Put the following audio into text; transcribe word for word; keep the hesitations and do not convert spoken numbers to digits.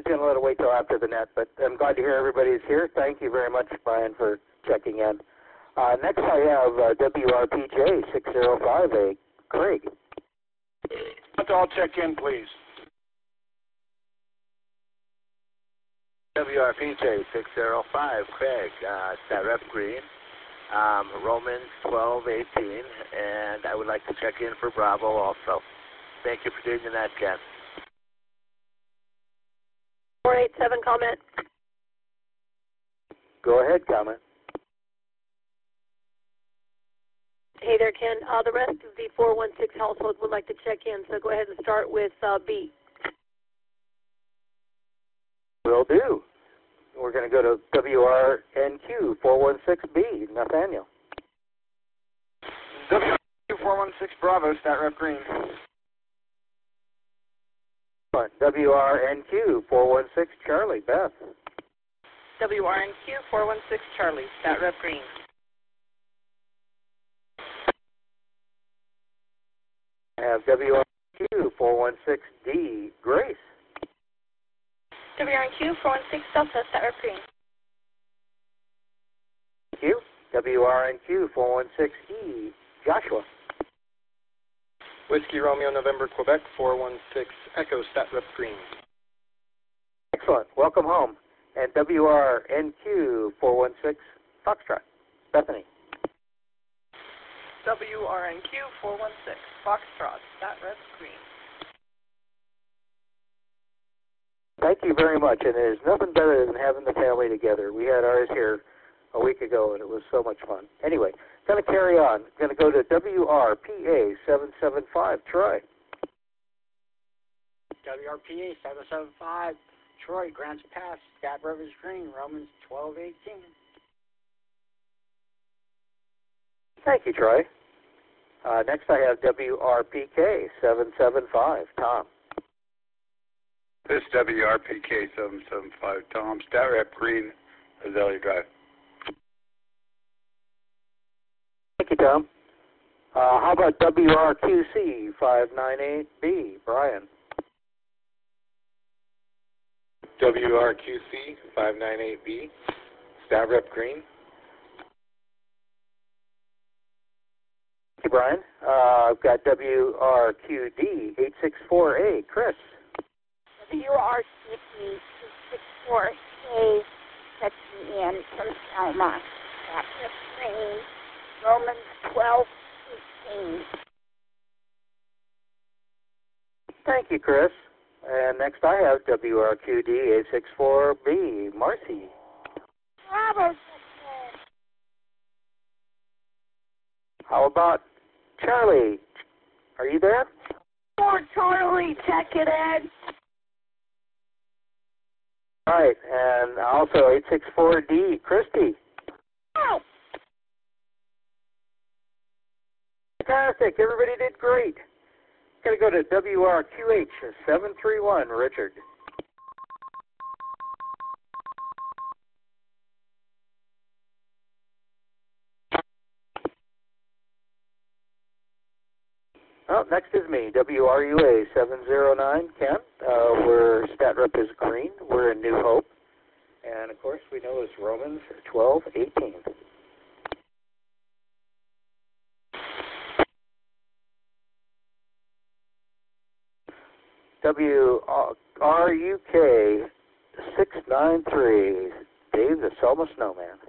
going to let it wait till after the net, but I'm glad to hear everybody's here. Thank you very much, Brian, for checking in. Uh, next I have uh, W R P J six zero five A, Craig. I'll check in, please. W R P J six zero five, Craig, uh, Stat Rep Green, um, Romans twelve eighteen, and I would like to check in for Bravo also. Thank you for doing that, Ken. four eight seven, comment. Go ahead, comment. Hey there, Ken. Uh, the rest of the four one six household would like to check in, so go ahead and start with uh, B. Will do. We're going to go to W R N Q four one six B, Nathaniel. W R N Q four one six Bravo, Stat Rep Green. W R N Q four one six Charlie, Beth. W R N Q four one six Charlie, Stat Rep Green. I have W R N Q four one six D, Grace. W R N Q four one six Delta, Stat Rep Green. Thank you. W R N Q four one six E, Joshua. Whiskey Romeo November Quebec four one six Echo, Stat Rep Green. Excellent. Welcome home. And W R N Q four one six Foxtrot, Bethany. W R N Q four one six Foxtrot, Stat Rep Green. Thank you very much, and there's nothing better than having the family together. We had ours here a week ago, and it was so much fun. Anyway, going to carry on. Going to go to W R P A seven seven five, Troy. W R P A seven seven five, Troy, Grants Pass, Stat Rivers Green, Romans twelve eighteen. Thank you, Troy. Uh, next I have W R P K seven seven five, Tom. This is W R P K seven seven five, Tom, Stat Rep Green, Azalea Drive. Thank you, Tom. Uh, how about W R Q C five nine eight B, Brian? W R Q C five nine eight B, Stat Rep Green. Thank you, Brian. Uh, I've got W R Q D eight six four A, Chris. W R Q D eight six four A, checking in from Selma, Stat Rep Green, Romans twelve eighteen. Thank you, Chris. And next I have W R Q D eight six four B, Marcy. Bravo, How about Charlie? Are you there? Four Charlie, check it in. All right, and also eight six four D, Christy. Oh. Fantastic, everybody did great. Going to go to W R Q H seven three one, Richard. Oh, next is me, W R U A seven zero nine, Ken. Uh, we're Stat Rep is Green. We're in New Hope. And, of course, we know it's Romans twelve eighteen. W R U K six nine three, Dave the Selma Snowman.